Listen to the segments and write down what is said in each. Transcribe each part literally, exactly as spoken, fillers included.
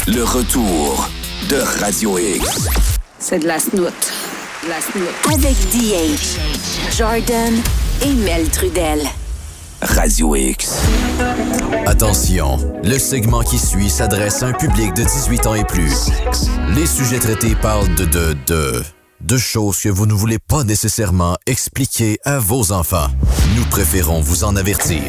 Le retour de Radio X. C'est de la snoot. De la snoot. Avec D H, Jordan et Mel Trudel. Radio X. Attention, le segment qui suit s'adresse à un public de dix-huit ans et plus. Les sujets traités parlent de, de, de, de choses que vous ne voulez pas nécessairement expliquer à vos enfants. Nous préférons vous en avertir.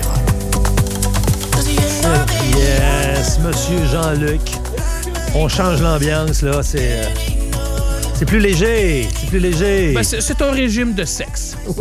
Yes, Monsieur Jean-Luc. On change l'ambiance, là. C'est, euh, c'est plus léger. C'est plus léger. Ben, c'est, c'est un régime de sexe. Ouais.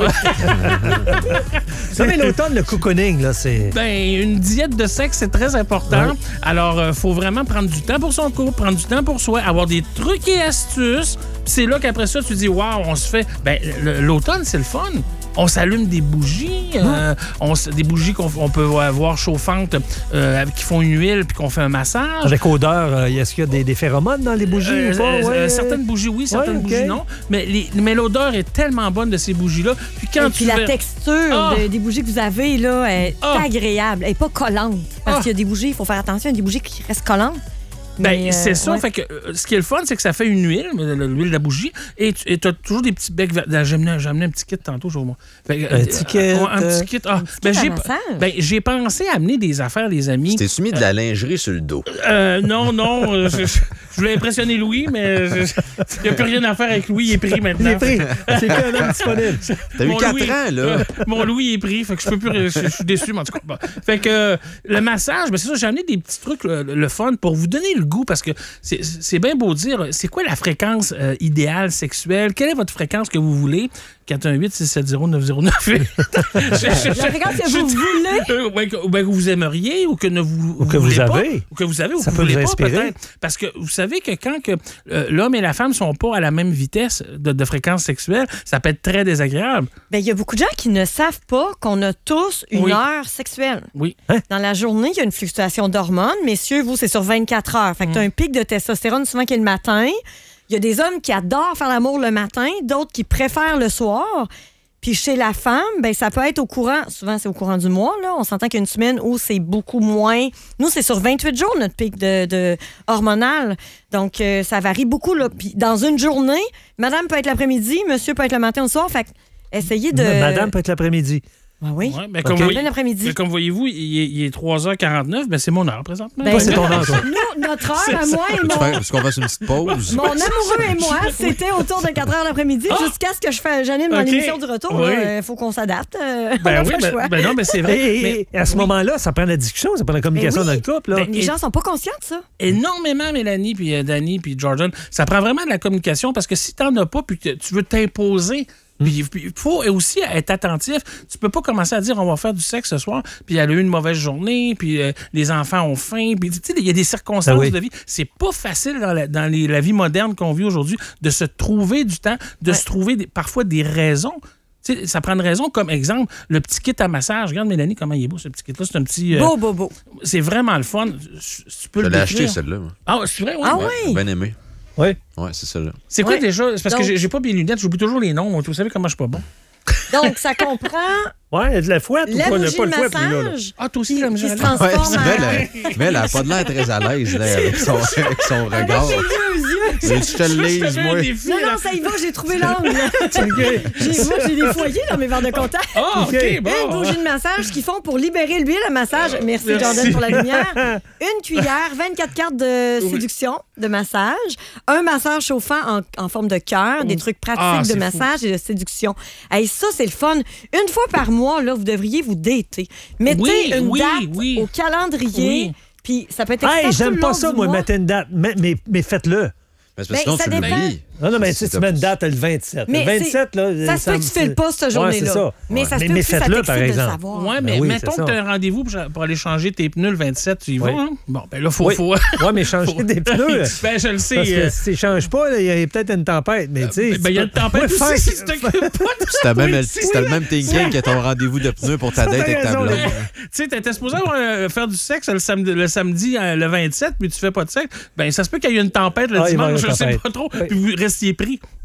mais l'automne, le cocooning, là, c'est... Ben, une diète de sexe, c'est très important. Ouais. Alors, euh, faut vraiment prendre du temps pour son couple, prendre du temps pour soi, avoir des trucs et astuces. Puis c'est là qu'après ça, tu dis, waouh, on se fait... Ben, l'automne, c'est le fun. On s'allume des bougies, euh, on, des bougies qu'on on peut avoir chauffantes, euh, qui font une huile puis qu'on fait un massage. Avec odeur, euh, est-ce qu'il y a des, des phéromones dans les bougies euh, ou pas? Euh, ouais. Certaines bougies, oui, certaines ouais, okay. bougies, non. Mais, les, mais l'odeur est tellement bonne de ces bougies-là. Puis quand Et puis tu la veux... texture oh. de, des bougies que vous avez, là, est oh. agréable. Elle n'est pas collante. Parce oh. qu'il y a des bougies, il faut faire attention, il y a des bougies qui restent collantes. Ben, euh, c'est ça. ouais. Fait que, euh, ce qui est le fun, c'est que ça fait une huile, l'huile de la bougie, et tu as toujours des petits becs. J'ai amené, j'ai amené un petit kit tantôt, je vois. Fait, un petit kit. Euh, un petit kit. Ah, un petit ben, kit j'ai, ben, j'ai pensé amener des affaires, les amis. Tu t'es soumis de la lingerie sur le dos. Euh, non, non. euh, je, je voulais impressionner Louis, mais il n'y a plus rien à faire avec Louis. Il est pris maintenant. Il est pris. C'est plus un homme disponible. T'as eu quatre ans, là. Euh, mon Louis est pris. Fait que je peux plus. Je, je suis déçu, mais en tout cas. Bon. Fait que euh, le massage, ben, c'est ça, j'ai amené des petits trucs, le, le fun, pour vous donner le goût, parce que C'est, c'est bien beau dire, c'est quoi la fréquence euh, idéale sexuelle? Quelle est votre fréquence que vous voulez? quatre un huit six sept zéro neuf zéro neuf. La fréquence que vous voulez? Euh, ben, que, ben, que vous aimeriez ou que ne vous, ou que vous, vous avez. Pas, ou que vous avez ou ça que peut vous voulez vous pas, inspirer. peut-être. Parce que vous savez que quand que, euh, l'homme et la femme sont pas à la même vitesse de, de fréquence sexuelle, ça peut être très désagréable. Ben, il y a beaucoup de gens qui ne savent pas qu'on a tous une oui. heure sexuelle. Oui. Hein? Dans la journée, il y a une fluctuation d'hormones. Messieurs, vous, c'est sur vingt-quatre heures. Fait que tu as un pic de testostérone souvent qui est le matin. Il y a des hommes qui adorent faire l'amour le matin, d'autres qui préfèrent le soir. Puis chez la femme, ben ça peut être au courant, souvent c'est au courant du mois, là. On s'entend qu'il y a une semaine où c'est beaucoup moins. Nous, c'est sur vingt-huit jours notre pic de, de hormonal. Donc, euh, ça varie beaucoup, là. Puis dans une journée, madame peut être l'après-midi, monsieur peut être le matin ou le soir. Fait que essayez de... Madame peut être l'après-midi. Ah oui. Ouais, ben, comme, okay. voyez, l'après-midi. ben, comme voyez-vous, il est, il est trois heures quarante-neuf, ben c'est mon heure présentement. Ben, c'est ton heure, toi. Nous, notre heure à moi et mon... Est-ce qu'on fasse une petite pause? Mon amoureux et moi, c'était autour de quatre heures l'après-midi, ah! jusqu'à ce que je fasse j'anime dans okay. l'émission du retour. Il oui. euh, faut qu'on s'adapte. Euh, ben oui, ben, ben non, mais c'est vrai. Et, et, et à ce oui. moment-là, ça prend la discussion, ça prend la communication oui. dans le couple. Là. Ben, les et, gens sont pas conscients de ça. Énormément, Mélanie, puis euh, Danny, puis Jordan. Ça prend vraiment de la communication parce que si t'en as pas, puis que tu veux t'imposer... Puis il faut aussi être attentif. Tu peux pas commencer à dire on va faire du sexe ce soir, puis elle a eu une mauvaise journée, puis euh, les enfants ont faim, puis tu sais, il y a des circonstances ah oui. de vie. C'est pas facile dans la, dans les, la vie moderne qu'on vit aujourd'hui de se trouver du temps, de ouais. se trouver des, parfois des raisons. Tu sais, ça prend une raison, comme exemple, le petit kit à massage. Regarde, Mélanie, comment il est beau, ce petit kit-là. C'est un petit... Euh, beau, beau, beau. C'est vraiment le fun. Tu peux Je le l'ai décrire. acheté, celle-là. Moi. Ah, c'est vrai? Oui. Ah ouais, oui? Bien aimé. Oui. Oui, c'est celle-là. C'est quoi ouais. déjà? C'est parce Donc... que j'ai, j'ai pas mes lunettes, j'oublie toujours les noms. Vous savez comment je suis pas bon. Donc, ça comprend... Ouais, de la fouette ou la pas, bougie pas de le fouette, lui, là, là. Ah, toi aussi, la qui se musique. transforme Ouais, en... mais elle n'a pas de l'air très à l'aise là, avec, son, avec son regard. Avec les yeux, yeux. Tu te le lises, moi. Non, non, ça y va, j'ai trouvé l'angle. okay. j'ai, moi, j'ai des foyers dans mes verres de contact. Oh, OK, okay. bon. Une bougie de massage qu'ils font pour libérer l'huile à massage. Merci, Merci, Jordan, pour la lumière. Une cuillère, vingt-quatre cartes de séduction, de massage. Un massage chauffant en, en forme de cœur. Des trucs pratiques ah, de massage fou. Et de séduction. Hey, ça, c'est le fun. Une fois par mois, là, vous devriez vous dater. Mettez oui, une oui, date oui. au calendrier. Oui. Puis ça peut être hey, j'aime pas ça, moi, mettre une date. Mais, mais, mais faites-le. Parce que ben, sinon, tu l'oublies. Non, non, mais si tu mets une date le vingt-sept. Mais le vingt-sept, là... Ça se peut que tu fais le pas cette journée-là. Ouais, c'est ça. Mais ouais. ça se mais, peut mais que ça faites-le, par exemple. savoir. Oui, mais ben oui, mettons que tu as un rendez-vous pour, pour aller changer tes pneus le vingt-sept, tu y vas, oui. hein? Bon, ben là, faut... Oui, faut... ouais, mais changer faut... des pneus... ben, je le sais. Parce que euh... si tu ne changes pas, il y a peut-être une tempête, mais tu sais... Ben, il y a une tempête aussi, faire... si tu t'occupes pas de C'était même, oui, c'était le même thinking que ton rendez-vous de pneus pour ta date avec ta blonde. Tu sais, t'étais supposé faire du sexe le samedi, le samedi, le vingt-sept, puis tu fais pas de sexe. Ben, ça se peut qu'il y ait une tempête le dimanche, je sais pas trop, puis vous restiez pris.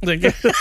Ça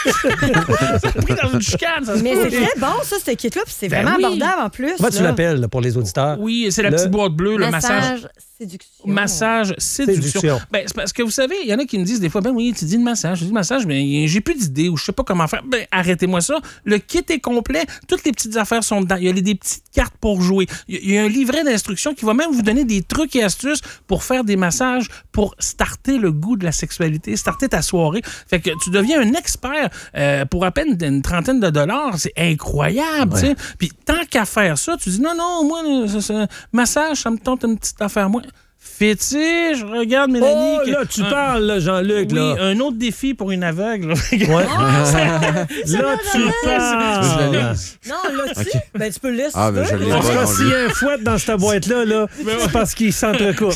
a pris dans une chicane. Ça se Mais peut. c'est très bon, ça, ce kit-là. Puis c'est Ben vraiment oui. abordable en plus. Comment tu là. l'appelles là, pour les auditeurs? Oui, c'est la Le petite boîte bleue, le massage. Massage, séduction. Massage, séduction. Séduction. Ben, c'est parce que vous savez, il y en a qui me disent des fois, ben oui, tu dis le massage, je dis le massage, mais j'ai plus d'idées ou je sais pas comment faire. Ben, arrêtez-moi ça. Le kit est complet. Toutes les petites affaires sont dedans. Il y a des petites cartes pour jouer. Il y a un livret d'instructions qui va même vous donner des trucs et astuces pour faire des massages, pour starter le goût de la sexualité, starter ta soirée. Fait que tu deviens un expert euh, pour à peine une trentaine de dollars. C'est incroyable, tu sais. Puis tant qu'à faire ça, tu dis non, non, moi, ça, ça, massage, ça me tente une petite affaire. Moi, fétiche, regarde Mélanie. Oh, que- là, tu un- parles, là, Jean-Luc, Oui, là. un autre défi pour une aveugle. là. Ouais. Là, tu parles. Non, là, tu ben, tu peux le laisser. Ah, ben, je l'ai En tout pas cas, non s'il y a un fouet dans cette boîte-là, là, c'est parce qu'il s'entrecoupe.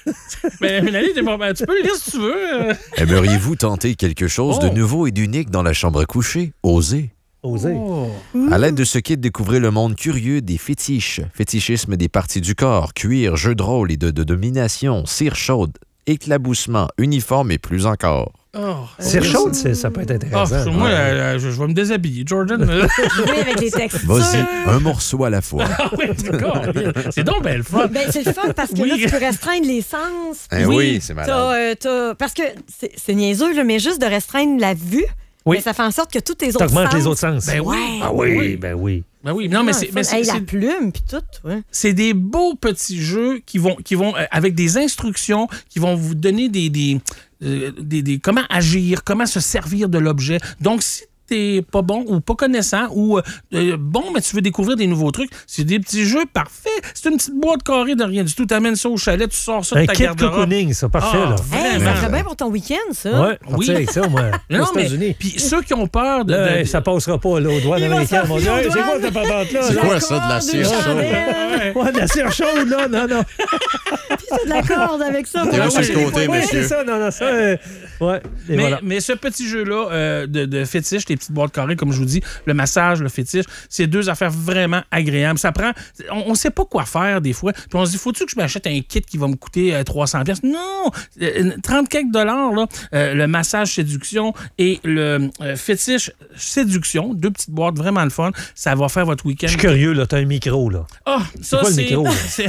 Mais Mélanie, t'es pas- ben, tu peux le lire si tu veux. euh. Aimeriez-vous tenter quelque chose Oh. de nouveau et d'unique dans la chambre à coucher? Osez. Osez. À l'aide de ce kit, découvrez le monde curieux des fétiches. Fétichisme des parties du corps, cuir, jeux de rôle et de, de domination, cire chaude, éclaboussement, uniforme et plus encore. Oh. Cire chaude, c'est- ça peut être Ah, intéressant. moi, Ouais. euh, je, je vais me déshabiller. Jordan. euh, Jouer avec les textures. Vas-y, un morceau à la fois. ah oui, d'accord. C'est donc belle fun. Ben, c'est le fun parce que Oui. là, tu peux restreindre les sens. Eh Oui, oui, c'est T'as, malade. euh, t'as- parce que c'est, c'est niaiseux, là, mais juste de restreindre la vue, Oui. ben, ça fait en sorte que tous tes autres T'augmentes sens... les autres sens. Ben oui. Ah oui, ben oui. Ben oui, non, mais c'est, mais c'est, Hey, la c'est- plume, puis tout. Ouais. c'est des beaux petits jeux qui vont, qui vont euh, avec des instructions, qui vont vous donner des, des, euh, des, des- comment agir, comment se servir de l'objet. Donc, si t'es pas bon ou pas connaissant ou euh, euh, bon, mais tu veux découvrir des nouveaux trucs, c'est des petits jeux parfaits. C'est une petite boîte carrée de rien du tout. T'amènes ça au chalet, tu sors ça de Un ta kit garde-robe. cocooning, ça, parfait, Ah, là. Hey, Vraiment. ça serait bien pour ton week-end, ça. Ouais, Oui. partir avec ça, moi, Non, aux mais États-Unis. puis ceux qui ont peur de, Là, de- ça passera pas, là, aux douanes Il va américaines. Ils vont dire, s'enfuir hey, aux c'est quoi douanes. ta patente-là? C'est là? quoi ça, de la cire Corde, chaude? chandelle, Ouais, de la cire chaude, là, non, non. puis c'est de la corde avec ça. T'es Ouais, où sur le ouais. côté, Oui, monsieur? c'est ça, non, non, ça. euh, ouais, et mais, voilà. mais ce petit jeu-là euh, de, de fétiche, les petites boîtes carrées, comme je vous dis, le massage, le fétiche, c'est deux affaires vraiment agréables. Ça prend. On ne sait pas quoi faire des fois. Puis on se dit, faut-tu que je m'achète un kit qui va me coûter euh, trois cents pièces? Non! Euh, trente quelques dollars, là, euh, le massage séduction et le euh, fétiche séduction, deux petites boîtes vraiment le fun. Ça va faire votre week-end. Je suis curieux, là, t'as un micro, là. Ah, ça, quoi le c'est. micro, là? c'est-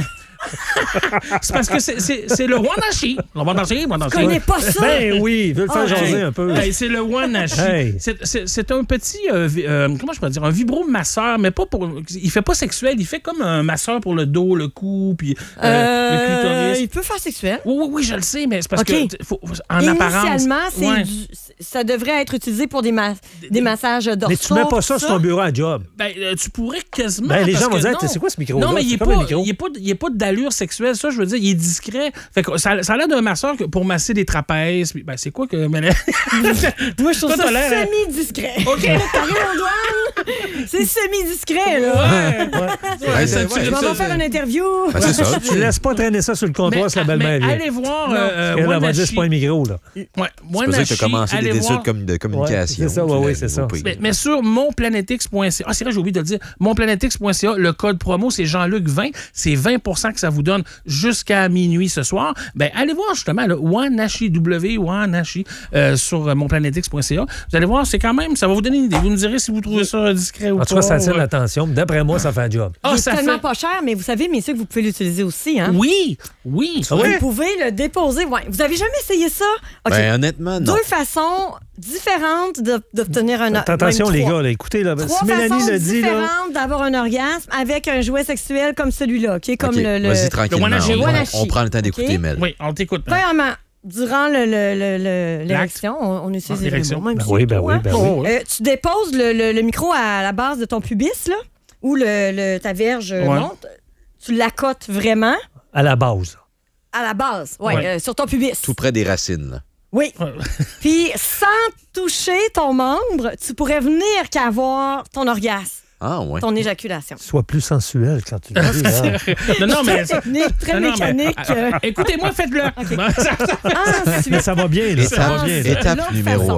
c'est parce que c'est, c'est, c'est le Wanashi. Le Wanashi, Wanashi. Je connais pas ça. Ben oui, veux le faire Ah, jaser Hey, un peu. hey, c'est le Wanashi. Hey. C'est, c'est- c'est un petit, euh, vi- euh, comment je peux dire, un vibro-masseur, mais pas pour. Il fait pas sexuel, il fait comme un masseur pour le dos, le cou, puis euh, Euh, le clitoris. il peut faire sexuel. Oui, oui, oui, je le sais, mais c'est parce OK. que, t- faut- en apparence. Initialement, c'est Ouais. du- ça devrait être utilisé pour des, ma- des massages dorsaux. Mais tu mets pas ça tout sur ton bureau à job. Ben, euh, tu pourrais quasiment. Ben, les parce gens vont que dire, non. c'est quoi ce micro-là? Non, mais il C'est est comme un pas, micro. il est pas, il est pas d'allure sexuelle. Ça, je veux dire, il est discret. Fait que ça, ça a l'air d'un masseur que pour masser des trapèzes. puis, Ben, c'est quoi que. mais- Moi, je trouve Toi, ça t'as l'air- semi-discret. OK. T'as rien aux douanes? C'est semi-discret, là. Ouais. Ouais, ça- Ouais, Je m'en ça, vais faire une interview. Ben, c'est ça. Tu laisses pas traîner ça sur le comptoir si la mais belle-mère vient. allez voir. Non. euh, Elle va dire, Wanashi. c'est pas un micro, là. Ouais, Tu peux dire que Wanashi, tu as commencé allez des voir. études comme de communication. Ouais, c'est ça, ouais, Tu ouais, l'as- c'est ça. au pays. Mais, mais sur monplanetix point c a, ah, c'est vrai, j'ai oublié de le dire, monplanetix point c a, le code promo, c'est Jean-Luc vingt, c'est vingt pour cent que ça vous donne jusqu'à minuit ce soir. Ben, allez voir justement le Wanashi, W Wanashi, euh, sur euh, monplanetix point c a. Vous allez voir, c'est quand même, ça va vous donner une idée. Vous me direz si vous trouvez ça discret ou En pas. tout cas, ça attire Ouais. l'attention. D'après moi, ça fait un job. Ah, C'est ça tellement fait... pas cher, mais vous savez, messieurs, que vous pouvez l'utiliser aussi. Hein? Oui, oui. Ah oui? Vous pouvez le déposer. Ouais. Vous avez jamais essayé ça? OK. Ben, honnêtement, non. Deux façons différentes de- d'obtenir un orgasme. Attention, les gars, là, écoutez, là, Trois si Mélanie façons le dit, là, différentes d'avoir un orgasme avec un jouet sexuel comme celui-là, qui est comme OK, le... le- vas-y tranquillement. Wanashi. On, Wanashi. on prend le temps d'écouter, OK. Mel. Oui, on t'écoute. Premièrement, durant le- le- le- le- l'érection, on, on utilise Ah, les l'érection. mots, même Ben si oui, c'est ben pas, oui, hein. ben oui. Oh, oui. Euh, tu déposes le, le- le micro à la base de ton pubis, là, où le, le- ta verge Ouais. monte. Tu l'accotes vraiment à la base. à la base, ouais, Ouais. euh, sur ton pubis. Tout près des racines. là. Oui. Ouais. Puis, sans toucher ton membre, tu pourrais venir qu'avoir ton orgasme, Ah, ouais. ton éjaculation. Sois plus sensuel quand tu le dis. hein. Non, non, mais... Très technique, très Non, non, mais- mécanique. euh. Écoutez-moi, faites-le. Ensuite, Mais ça va bien, là, ça va Étape, bien. là. étape L'autre numéro façon. un.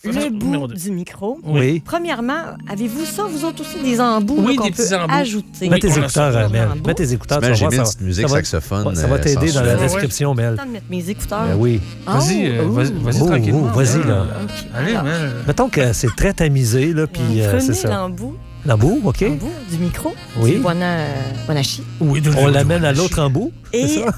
le bout Numéro deux. du micro. Oui. Premièrement, avez-vous ça, vous autres aussi, des embouts Oui, là, qu'on des petits peut embouts. ajouter? Mets tes on a écouteurs, ça, euh, Mel. embout. Mets tes écouteurs. Ben, tu j'ai vas mis voir, une ça petite musique va- saxophone. Ça va euh, t'aider dans la sensuelle. description, Mel. J'ai le temps de mettre mes écouteurs. Ben oui. Vas-y, euh, Oh, vas-y, oh. vas-y Oh, tranquillement. oh, vas-y, là. OK. Allez, Alors, Mel. Mettons que c'est très tamisé, là, puis euh, c'est prenez ça. l'embout, L'embout, OK. l'embout du micro, Oui. du Wana- Wanashi. Oui, de- On de- l'amène de- à l'autre embout, c'est Et ça?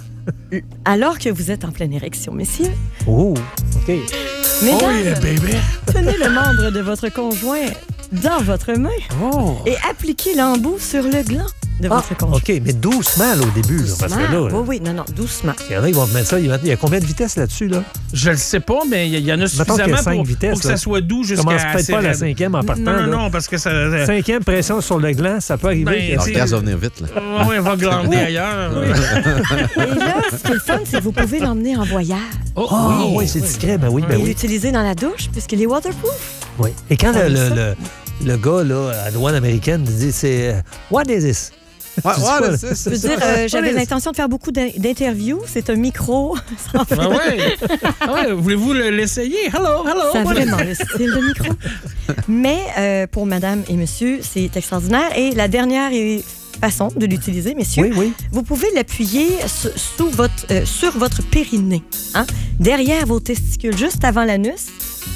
alors que vous êtes en pleine érection, messieurs, Oh, OK. mesdames, Oh yeah, baby. tenez le membre de votre conjoint dans votre main Oh. et appliquez l'embout sur le gland de Ah, votre conjoint. OK, mais doucement là, au début, là, parce que là, Doucement. là, Oui, oui, non, non, doucement. il y en a, ils vont te mettre ça. Il y a- il y a combien de vitesses là-dessus, là? Je le sais pas, mais il y, y en a qu'il y a suffisamment cinq pour, vitesses, pour que là. ça soit doux jusqu'à... Commence peut-être assez pas à la raide. cinquième en partant. Non, non, là. non, parce que ça... Cinquième pression sur le gland, ça peut arriver. Ben, que- Alors, tu le sais- gaz va venir vite, là. Oh, ouais, on va glander ailleurs. Et là, ce qui est le fun, c'est que vous pouvez l'emmener en voyage Oh, Oh, oui, c'est discret, ben oui, ben et oui. l'utiliser dans la douche puisqu'il est waterproof. oui. Et quand Ah, le, oui, le, ça. le, le gars, là, à la douane américaine, il dit, c'est euh, What is this? Ouais, Tu dis ouais, quoi, là? c'est Je veux ça. dire, euh, j'avais What is- l'intention de faire beaucoup d'in- d'interviews. C'est un micro. sans fil. Ah ouais. Ah ouais, voulez-vous le- l'essayer? Hello, hello. Ça a What- vraiment le style de micro. Mais euh, pour madame et monsieur, c'est extraordinaire. Et la dernière est- façon de l'utiliser, messieurs, Oui, oui. vous pouvez l'appuyer su- sous votre, euh, sur votre périnée, hein, derrière vos testicules, juste avant l'anus,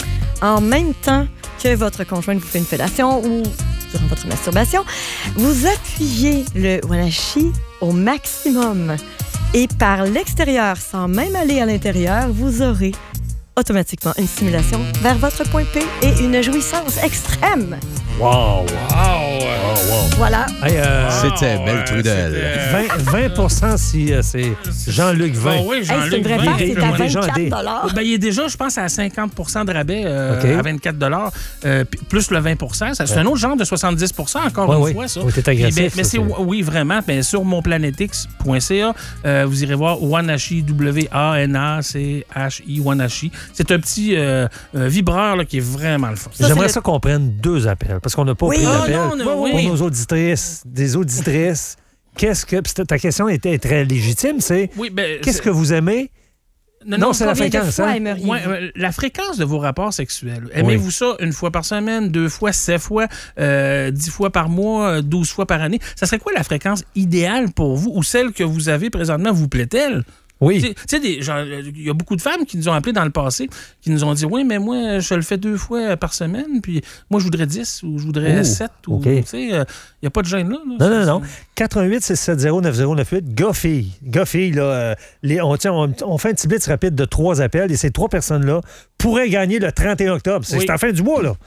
en même temps que votre conjoint vous fait une fellation ou durant votre masturbation. Vous appuyez le Wanashi au maximum et par l'extérieur, sans même aller à l'intérieur, vous aurez automatiquement une stimulation vers votre point P et une jouissance extrême. Wow, wow, Wow. wow. Voilà. Hey, euh, C'était Ah, Belle ouais, Trudel. c'était- vingt, vingt pour cent si euh, c'est Jean-Luc Ah vingt. oui, Hey, Jean-Luc c'est une vraie vingt. part, des- c'est à des gens vingt-quatre des- dollars. Ben, il est déjà, je pense, à cinquante pour cent de rabais, euh, OK. à vingt-quatre dollars, euh, puis plus le vingt pour cent. Ça, c'est un autre genre de soixante-dix pour cent, encore Ouais, une oui. fois, ça. Oui, t'es Puis, agressif, ben, mais ça, c'est, c'est- oui, vraiment. Ben, sur monplanetix point c a, euh, vous irez voir Wanashi, W A N A C H I, Wanashi. C'est un petit euh, euh, vibreur là, qui est vraiment le fun. Ça, J'aimerais c'est ça qu'on prenne deux appels, parce qu'on n'a pas Oui. pris Ah, d'appel. non, non, oui. Pour nos auditrices, des auditrices, qu'est-ce que... puis ta question était très légitime, c'est Oui, ben, qu'est-ce c'est- que vous aimez? Non, Non, non, c'est la Combien de fréquence, fois hein? aimeriez-vous? Ouais, euh, la fréquence de vos rapports sexuels. Aimez-vous ça une fois par semaine, deux fois, sept fois, euh, dix fois par mois, euh, douze fois par année? Ça serait quoi la fréquence idéale pour vous ou celle que vous avez présentement vous plaît-elle? Tu Oui. sais- tu sais, des- genre, il y a beaucoup de femmes qui nous ont appelés dans le passé, qui nous ont dit oui, mais moi, je le fais deux fois par semaine, puis moi, je voudrais dix ou je voudrais Oh, sept. Ou, OK. tu sais, il n'y a pas de gêne là. là. Non, non, C'est- non. quatre un huit, six sept zéro, neuf zéro neuf huit. Gars-fille. Gars-fille, là. euh, les- on, tiens, on, on fait un petit blitz rapide de trois appels et ces trois personnes-là pourraient gagner le trente et un octobre. C'est Oui. c'est à la fin du mois, là.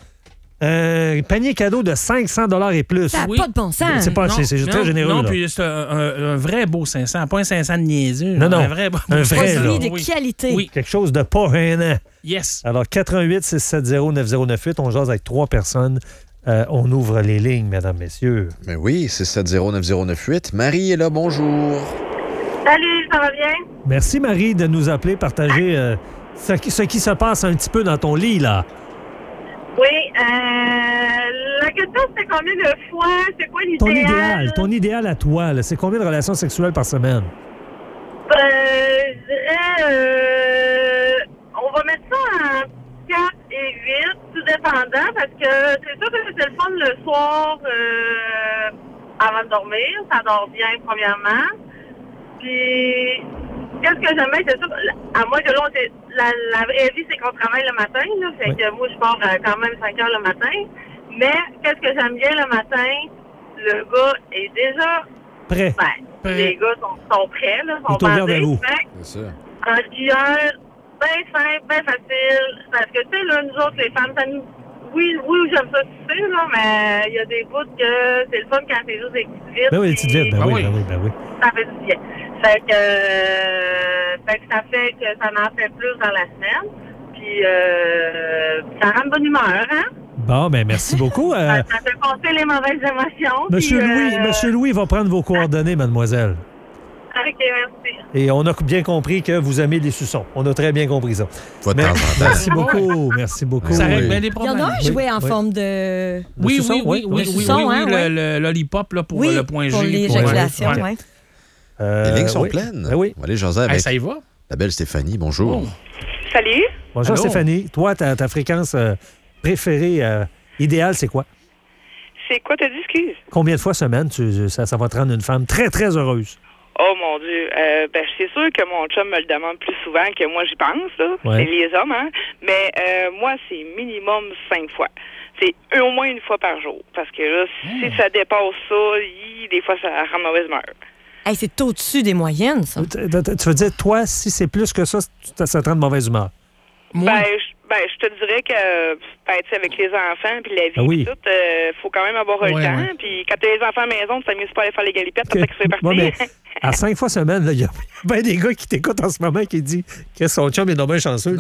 Un panier cadeau de cinq cents dollars et plus. Ça n'a Oui. pas de bon sens. C'est pas Non, c'est c'est très non, généreux, Non, là. puis c'est un, un- un vrai beau cinq cents, pas un cinq cents de niaiseux. Non, non, Un vrai, beau- un vrai, Produit là. de Oui. qualité. Oui. Quelque chose de pas gênant. Yes. Alors, quatre un huit, six sept zéro, neuf zéro neuf huit, on jase avec trois personnes. Euh, on ouvre les lignes, mesdames, messieurs. Mais oui, c'est sept zéro neuf zéro neuf huit. Marie est là, bonjour. Salut, ça va bien? Merci, Marie, de nous appeler, partager euh, ce, qui, ce qui se passe un petit peu dans ton lit, là. Oui, euh, la question c'était combien de fois? C'est quoi l'idéal? Ton idéal, ton idéal à toi, là, c'est combien de relations sexuelles par semaine? Euh, je dirais, euh, on va mettre ça en quatre et huit, tout dépendant, parce que c'est sûr que c'est le fun le soir euh, avant de dormir. Ça dort bien, premièrement. Puis, qu'est-ce que j'aime bien, c'est sûr, à moi que là, on s'est- la, la vraie vie, c'est qu'on travaille le matin, là, fait Oui. que moi, je pars euh, quand même cinq heures le matin. Mais, qu'est-ce que j'aime bien le matin? Le gars est déjà, Prêt. ben, Prêt. les gars sont, sont prêts, là, sont Ils t'ont ouvert bandés. vers vous. Fait que, C'est ça. en skieur, bien simple, bien facile. Parce que, tu sais, là, nous autres, les femmes, ça nous... Oui, oui, j'aime ça, tu sais, là, mais il y a des bouts que c'est le fun quand c'est juste des petites vites. Ben oui, les petites puis vites, ben Ah oui, oui. ben oui, ben oui. Ça fait du bien. Fait que, euh, fait que ça fait que ça en fait plus dans la semaine. Puis, euh, ça rend de bonne humeur, hein? Bon, ben merci beaucoup. Euh, Ça, ça fait passer les mauvaises émotions. Monsieur puis, Louis, euh, Monsieur Louis va prendre vos coordonnées, mademoiselle. OK, merci. Et on a bien compris que vous aimez les suçons. On a très bien compris ça. Faut de Mais- temps en temps. merci beaucoup, merci beaucoup. Ça Oui. règle bien les Il y problèmes. en a un Oui, jouet en oui. forme de... De Oui, suçon, oui, oui, oui, oui, de oui, oui, suçon, oui, hein, le, ouais. le lollipop là, pour Oui, le point G. pour pour- l'éjaculation, Ouais. oui. Euh, Les lignes sont oui. pleines. Ben oui. On va aller jaser Hey, avec ça y va? la belle Stéphanie. Bonjour. Oh. Salut. Bonjour, Allô? Stéphanie. Toi, ta, ta fréquence euh, préférée, euh, idéale, c'est quoi? C'est quoi, t'as dit, excuse? Combien de fois semaine tu, ça, ça va te rendre une femme très, très heureuse? Oh mon Dieu. Euh, ben, c'est sûr que mon chum me le demande plus souvent que moi j'y pense, là. Ouais. C'est les hommes, hein. Mais euh, moi, c'est minimum cinq fois. C'est au moins une fois par jour. Parce que là, si Mmh. ça dépasse ça, hi, des fois, ça rend mauvaise humeur. Hey, c'est au-dessus des moyennes, ça. Tu tu veux dire, toi, si c'est plus que ça, ça ça te rend de mauvaise humeur? Moi, Ben, je, ben, je te dirais que, ben, tu sais, avec les enfants, puis la vie, Ah oui. puis tout, euh, faut quand même avoir le Ouais, temps. ouais. Puis quand t'as les enfants à la maison, tu t'amuses pas à aller faire les galipettes Que- après qu'ils soient partis. Ouais, mais à cinq fois semaine, il y a bien des gars qui t'écoutent en ce moment qui disent que son chum est donc bien chanceux. lui.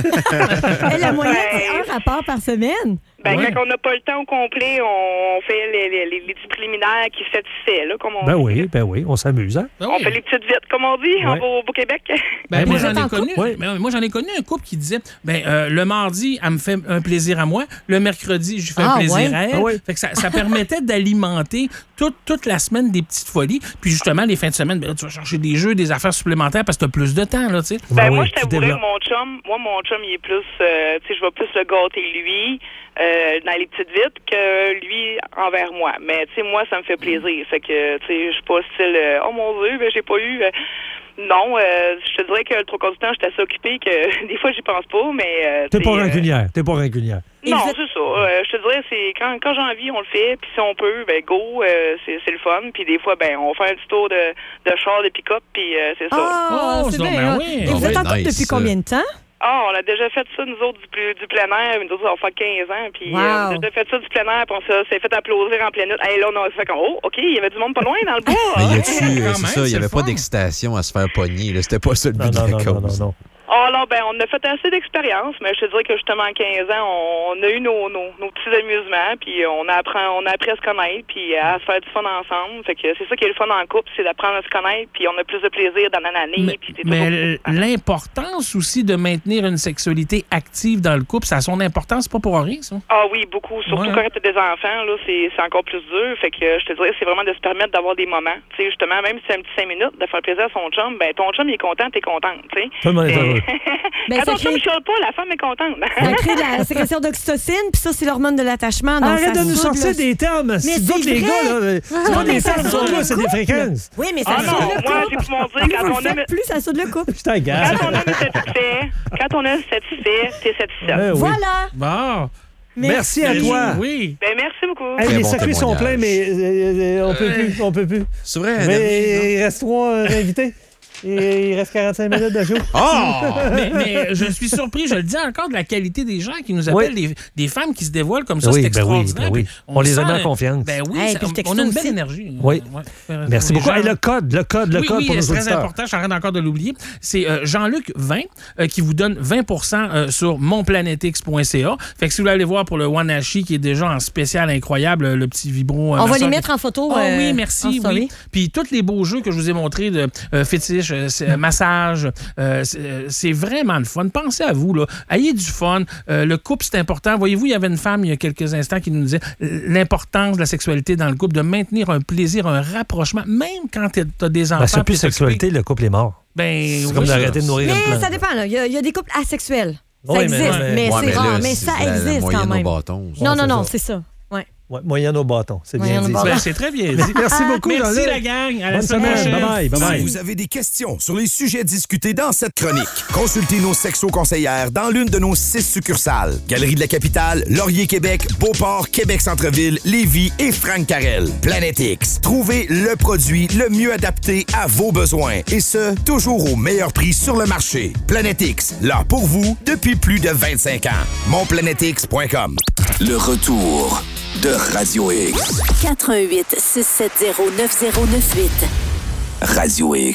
Hey, la moyenne, c'est Ben, un rapport par semaine. Ben, Ouais. quand on n'a pas le temps au complet, on fait les, les, les, les petits préliminaires qui se fait, tu sais, là, comme on Ben dit. oui, ben oui, on s'amuse, hein? ben On oui. fait les petites vites, comme on dit, en Ouais. beau, beau Québec. Ben, Ben, moi, vous j'en êtes ai en connu. couple? Ouais. ben, moi, j'en ai connu un couple qui disait ben, euh, le mardi, elle me fait un plaisir à moi. Le mercredi, je lui fais Ah, un plaisir ouais? à elle. Ah, ouais. Fait que ça, ça permettait d'alimenter toute, toute la semaine des petites folies. Puis justement, les fins de semaine, ben, là, tu vas chercher des jeux, des affaires supplémentaires parce que tu as plus de temps. Là, tu sais. Ben, Ben moi, oui, je tu t'avouerais développes. que mon chum, moi, mon chum, il est plus, euh, tu sais, je vais plus le gâter lui, euh, dans les petites vites que lui envers moi. Mais, tu sais, moi, ça me fait plaisir. Fait que, tu sais, je suis pas style, euh, oh mon Dieu, ben, j'ai pas eu. euh, Non, euh, je te dirais que le trois quarts du temps, j'étais assez occupée que des fois, j'y pense pas, mais. euh, T'es tu pas sais, euh, rancunière, t'es pas rancunière. Non, vous êtes- c'est ça. Euh, je te dirais, c'est quand, quand j'ai envie, on le fait. Puis si on peut, ben go, euh, c'est, c'est le fun. Puis des fois, ben on fait un petit tour de, de char, de pick-up, puis euh, c'est ça. Ah, Oh, c'est donc, bien. ben hein. oui. Et Bon, vous êtes ben, en couple nice. depuis combien de temps? Ah, on a déjà fait ça, nous autres, du, pl- du plein air. Nous autres, on fait quinze ans. Puis Wow. euh, on a déjà fait ça du plein air. Puis on s'est, s'est fait applaudir en pleine nuit. Hey, là, on a fait comme, oh, OK, il y avait du monde pas loin dans le bois. Mais y hein. a-tu, Quand euh, même, c'est ça, il c'est n'y avait le pas fun. d'excitation à se faire pogner. là. C'était pas ça le Non, but non, de non, la non, cause. non, non. Oh non, ben on a fait assez d'expérience, mais je te dirais que justement à quinze ans, on, on a eu nos, nos, nos petits amusements, puis on a appris, on a appris à se connaître, puis à se faire du fun ensemble. Fait que c'est ça qui est le fun en couple, c'est d'apprendre à se connaître, puis on a plus de plaisir dans l'année. Mais, puis c'est mais toujours- l'importance aussi de maintenir une sexualité active dans le couple, ça a son importance, pas pour rien, ça. Ah oui, beaucoup. Surtout Ouais. quand tu as des enfants, là, c'est, c'est encore plus dur. Fait que euh, je te dirais, c'est vraiment de se permettre d'avoir des moments. Tu sais, justement, même si c'est un petit cinq minutes, de faire plaisir à son chum, ben ton chum il est content, t'es contente, tu sais. Tout le monde est heureux. Ben, Quand ça ton chum crée- chiale pas, la femme est contente. Ça crée de la sécrétion d'oxytocine, puis ça, c'est l'hormone de l'attachement. Donc, Arrête ça de nous soude sortir le- des termes. Si c'est d'autres, les vrai. gars, là, c'est Ah, pas mais des ça termes, soude ça, le c'est des couple. fréquences. Oui, mais ça Ah soude non, le moi, couple. j'ai pour mon dire, Plus quand vous on le faites, aime- plus ça soude le couple. Je t'agace. Quand on est satisfait, quand on est satisfait, t'es satisfait. Ouais, oui. Voilà. Bon. Merci à toi. Oui. Ben merci beaucoup. Hey, Très les bon circuits sont témoignage. pleins, mais euh, euh, on peut plus, on peut plus. C'est vrai, un Mais ami, il reste trois euh, invités. Et il reste quarante-cinq minutes de show. Oh! mais, mais je suis surpris, je le dis encore, de la qualité des gens qui nous appellent, Oui. des, des femmes qui se dévoilent comme ça, Oui, c'est ben oui, extraordinaire. ben oui. Puis On les a sent- mis en confiance. Ben oui, Hey, ça- puis le texto on a une belle aussi. énergie. Oui. Ouais. Merci Les beaucoup. gens- Hey, le code, le code, le oui, code oui, pour nos c'est très auditeurs. important, j'arrête encore de l'oublier. C'est euh, Jean-Luc vingt euh, qui vous donne vingt pour cent euh, sur mon planète x point c a. Fait que si vous voulez aller voir pour le Wanashi qui est déjà en spécial incroyable, le petit vibro. euh, On va masseur les qui- mettre en photo. Ah euh, oui, en merci, story. oui. Puis tous les beaux jeux que je vous ai montrés de euh, fétiche, euh, c'est- euh, massage, euh, c'est euh, c'est vraiment le fun. Pensez à vous, là. Ayez du fun. Euh, le couple, c'est important. Voyez-vous, il y avait une femme il y a quelques instants qui nous disait euh, l'importance de la sexualité dans le couple, de maintenir un plaisir, un rapprochement, même quand tu as des enfants. Ben, c'est plus puis t'occuper. sexualité, le couple est mort. Ben, C'est oui, comme ça. d'arrêter de nourrir une Mais plante. ça dépend. là. Il y, a- il y a des couples asexuels. Ça Oui, mais- existe, mais- mais, Ouais, c'est mais là, rare. Mais c'est ça la- la existe moyenne quand même. au bâton. Non, Ouais, non, c'est non, ça. c'est ça. Ouais. Ouais, moyenne au bâton, c'est bien Moyenne au dit. bâton. Ben, c'est très bien dit. Merci beaucoup, Merci Jean-Luc. la gang. À la Bonne semaine semaine. prochaine. Bye-bye. Si Bye-bye. vous avez des questions sur les sujets discutés dans cette chronique, consultez nos sexo-conseillères dans l'une de nos six succursales. Galerie de la Capitale, Laurier Québec, Beauport, Québec Centre-Ville, Lévis et Franck Carrel. Planète X. Trouvez le produit le mieux adapté à vos besoins. Et ce, toujours au meilleur prix sur le marché. Planète X, là pour vous depuis plus de vingt-cinq ans. mon planète x point com. Le retour de Radio X. quatre un huit, six sept zéro, neuf zéro neuf huit. Radio X.